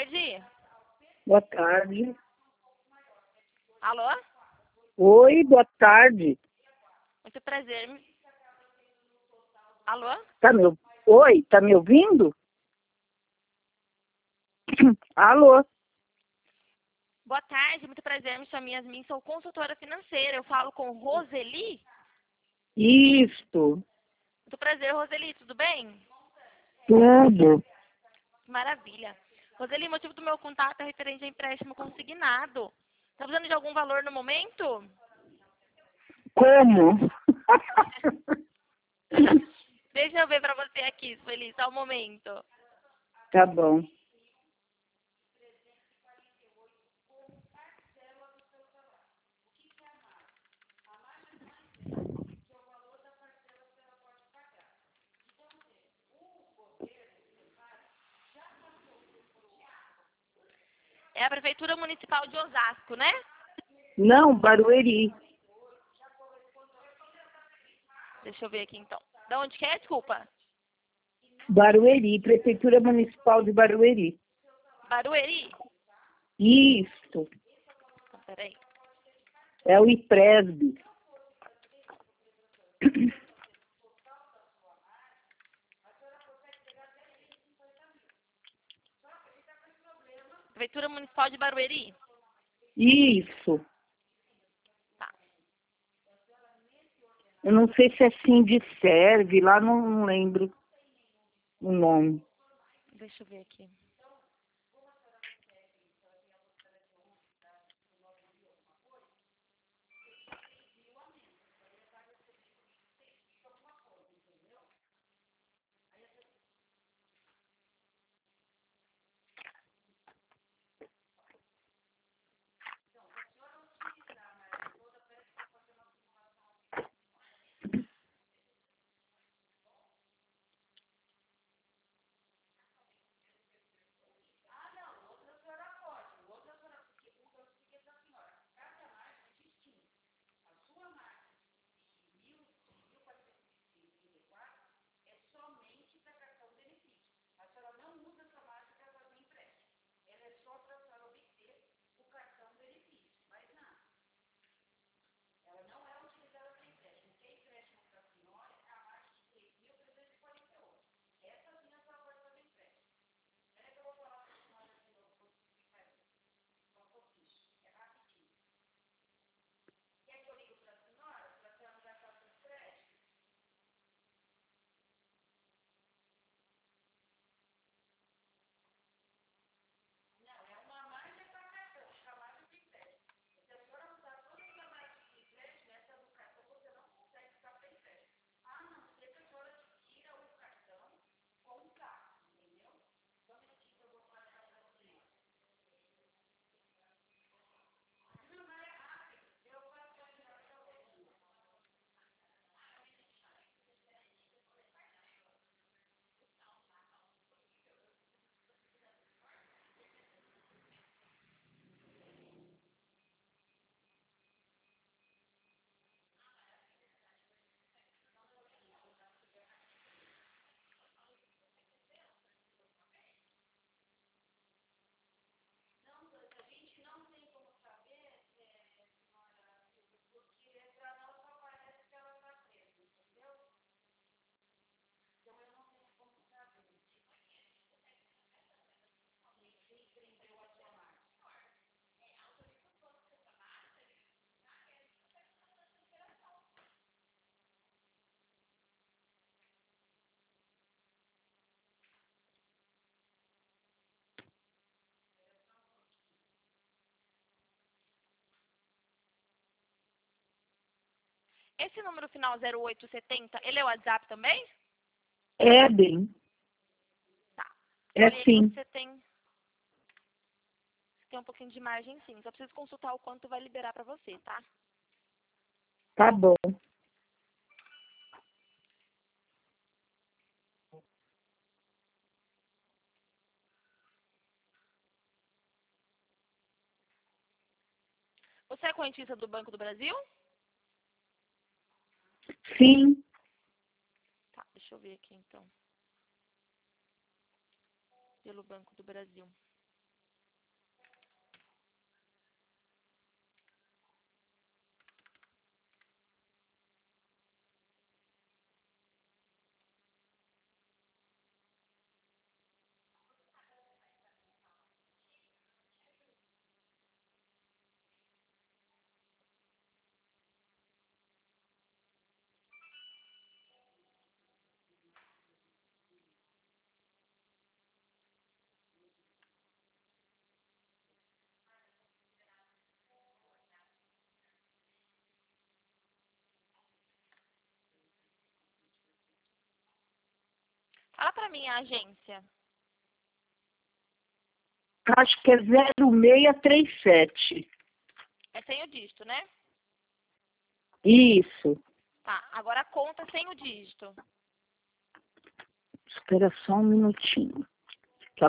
tarde. Boa tarde. Alô? Oi, boa tarde. Muito prazer. Alô? Oi, tá me ouvindo? Alô? Boa tarde, muito prazer. Me chamo Yasmin, sou consultora financeira. Eu falo com Roseli? Isto, Muito prazer, Roseli. Tudo bem? tudo. Maravilha. Roseli, o motivo do meu contato é referente a empréstimo consignado. Está precisando de algum valor no momento? Como? Deixa eu ver para você aqui, Sueli, só um momento. Tá bom. É a Prefeitura Municipal de Osasco, né? Não, Barueri. Deixa eu ver aqui então. De onde que é? Desculpa. Barueri, Prefeitura Municipal de Barueri. Barueri? Isto, Peraí. é o IPRESB. Prefeitura Municipal de Barueri? Isso. Tá. Eu não sei se é Sindicerve, lá não lembro o nome. Deixa eu ver aqui. Esse número final 0870, ele é o WhatsApp também? É bem. Tá. É Olha aí que sim. você tem um pouquinho de margem sim. Só preciso consultar o quanto vai liberar para você, tá? Tá bom. Você é correntista do Banco do Brasil? Sim. Tá, deixa eu ver aqui então. Pelo Banco do Brasil. Fala pra mim a agência. Acho que é 0637. É sem o dígito, né? Isso. Tá, agora a conta sem o dígito. Espera só um minutinho. Tá.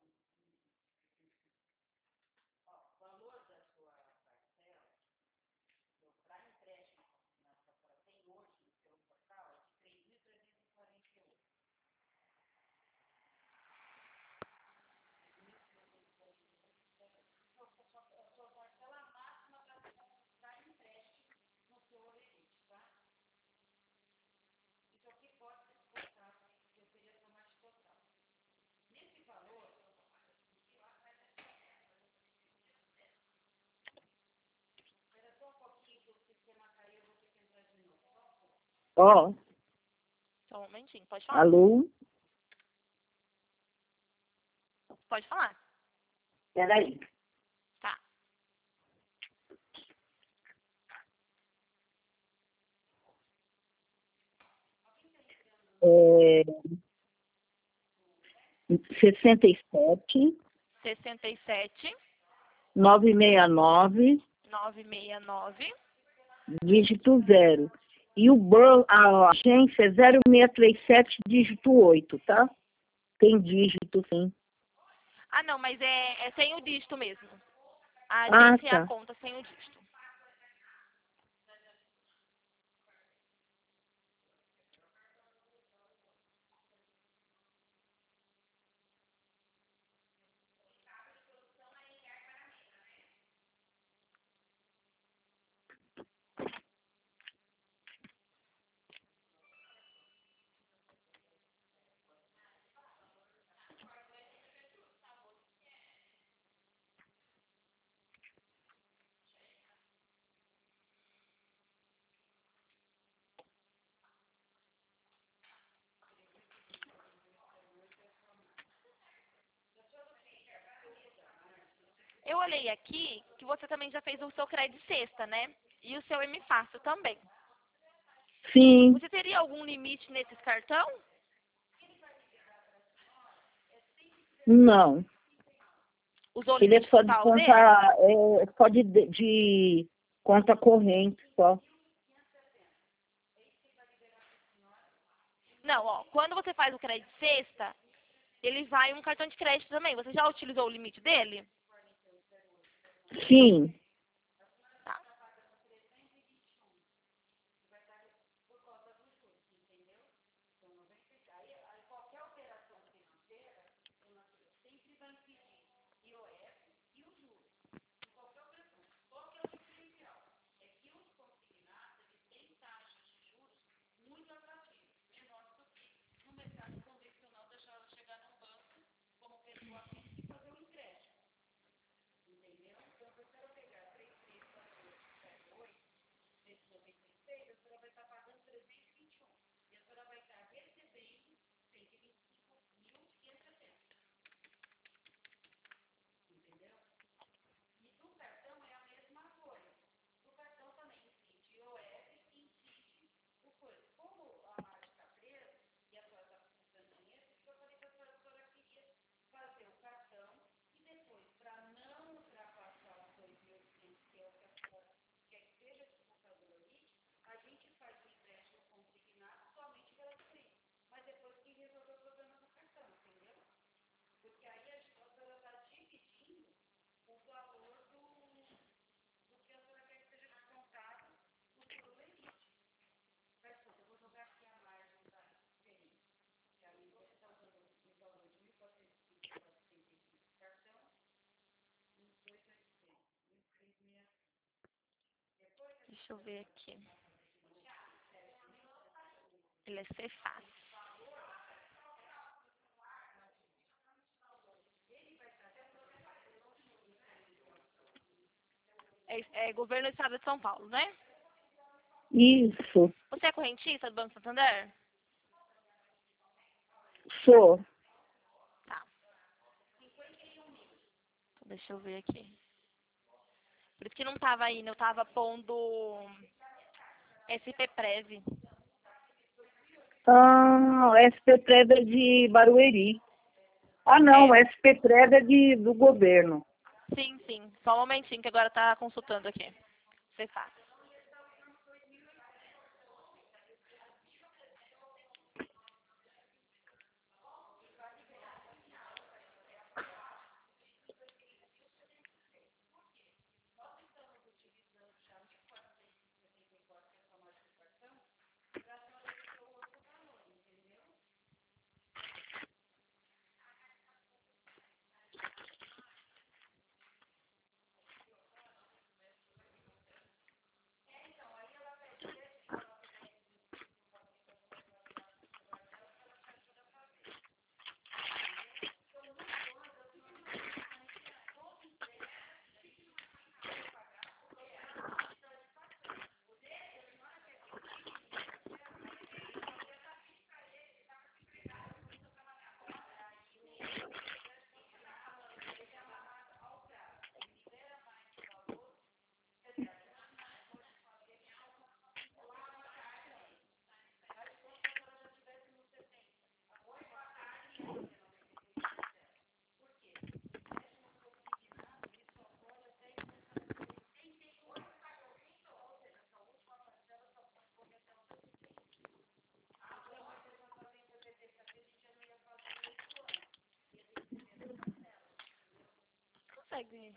Ó, Só um momentinho, pode falar. alô? Pode falar. Peraí. Tá. É, 67 67 969, 969 dígito 0. E a agência é 0637, dígito 8, tá? Tem dígito, sim. Ah, não, mas é sem o dígito mesmo. A Ah, agência é a tá. conta sem o dígito. Eu olhei aqui que você também já fez o seu crédito sexta, né? E o seu M Fácil também. Sim. Você teria algum limite nesses cartão? Não. Usou o Ele é limite só de total conta, dele? só de conta corrente, só. Não, ó. Quando você faz o crédito sexta, ele vai um cartão de crédito também. Você já utilizou o limite dele? Sim. Tá. Deixa eu ver aqui. Ele é Cefaz. É governo do estado de São Paulo, né? Isso. Você é correntista do Banco Santander? Sou. Tá. Então, deixa eu ver aqui. Por isso que não tava indo, eu tava pondo SP Prev. Ah, SP Preda de Barueri. Ah, não, SP Preda do governo. Sim, sim. Só um momentinho que agora tá consultando aqui. Você faz. Consegue.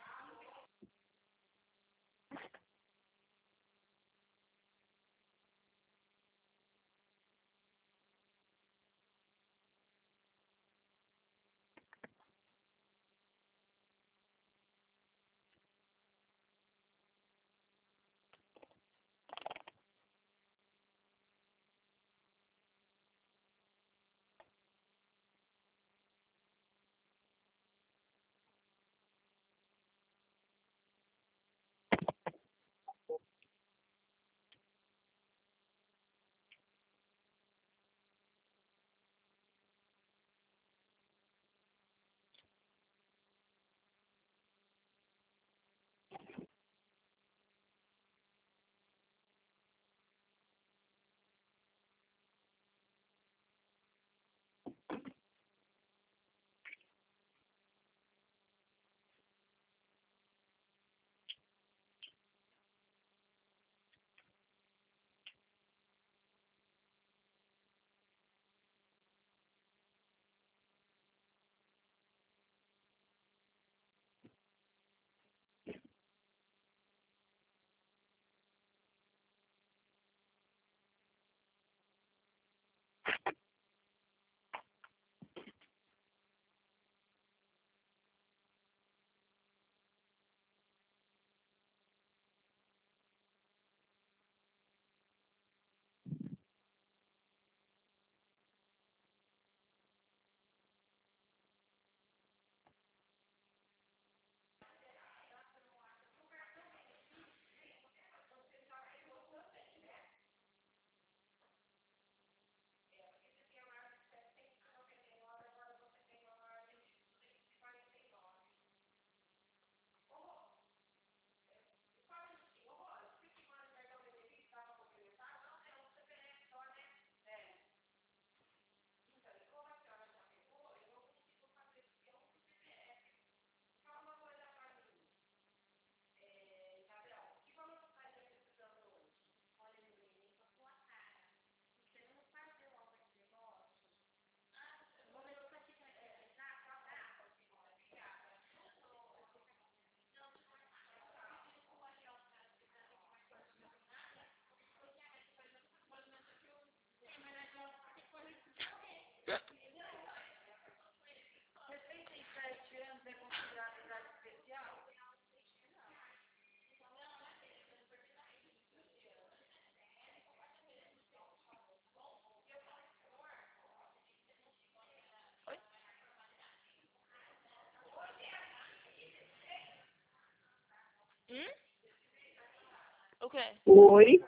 O quê? Oi,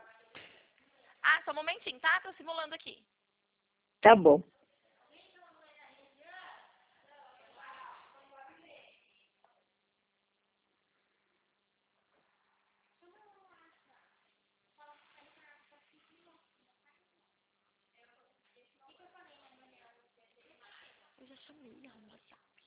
Ah, só um momentinho, tá? Tô simulando aqui. tá bom. sumiu, moça.